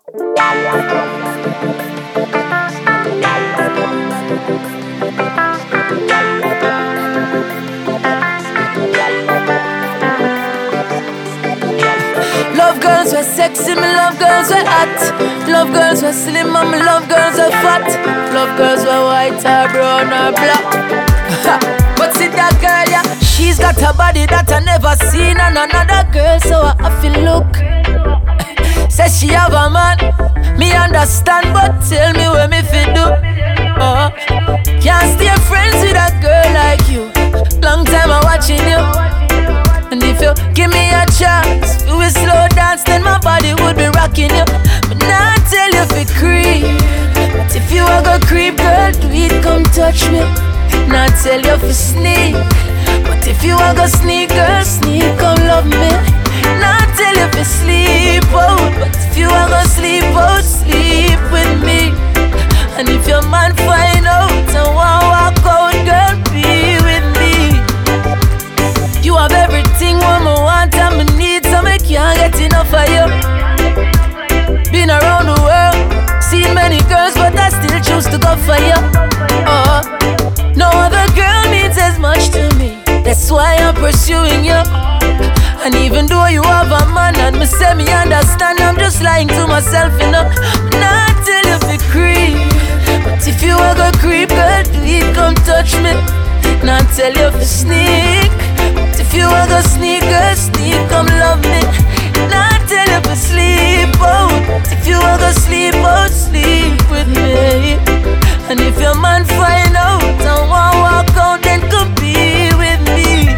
Love girls were sexy, me love girls were hot. Love girls were slim, and me love girls were fat. Love girls were white or brown or black. But see that girl, yeah, she's got a body that I never seen on another girl, so I feel look. Says she have a man, me understand, but tell me what me fi do. Can't stay friends with a girl like you. Long time I'm watching you. And if you give me a chance, we will slow dance, then my body would be rocking you. But now I tell you fi creep. But if you a go creep, girl, do it, come touch me. Now I tell you fi sneak. But if you a go sneak, girl, sneak, come love me. Now I tell you fi sleep out. But if you a go sleep out, sleep with me. And if your man find out and want walk out, girl, be with me. You have everything woman want and me need, so me can't get enough of you. Been around the world, seen many girls, but I still choose to go for you. No other girl means as much to me. That's why I'm pursuing you. And even though you have a man and me say me understand, I'm just lying to myself, you know. Now I tell you fi creep. But if you a go creep, girl, do it, come touch me. Now I tell you fi sneak. But if you a go sneak, girl, sneak, come love me. Now I tell you fi sleep out. But if you a go sleep out, sleep with me. And if your man find out and want walk out, then come be with me.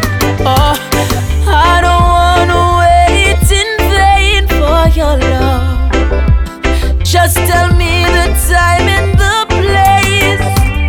I don't wanna wait in vain for your love. Just tell me the time and the place.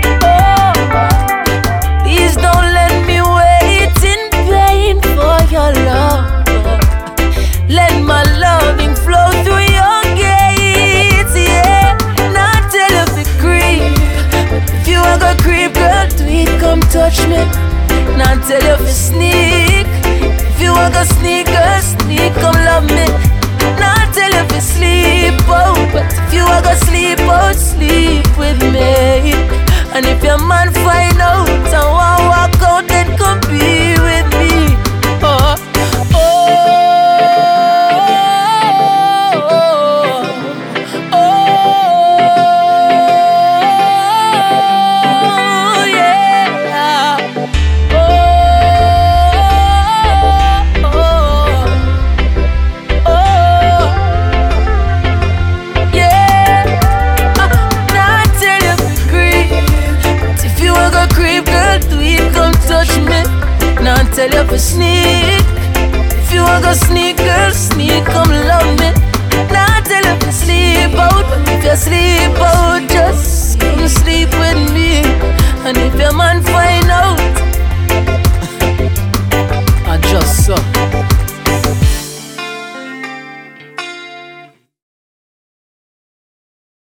Please don't let me wait in vain for your love. Let my loving flow through your gates, yeah. Now I tell you fi creep. If you a go creep, girl, do it, come touch me. Now I tell you fi sneak. If you a go sneak, girl, sneak, come love me. Now I tell you fi sleep out. But if you a go sleep out, sleep with me. And if your man find out and want walk out, then come be with me. Tell you for sneak. If you a go sneak, girl, sneak, come love me.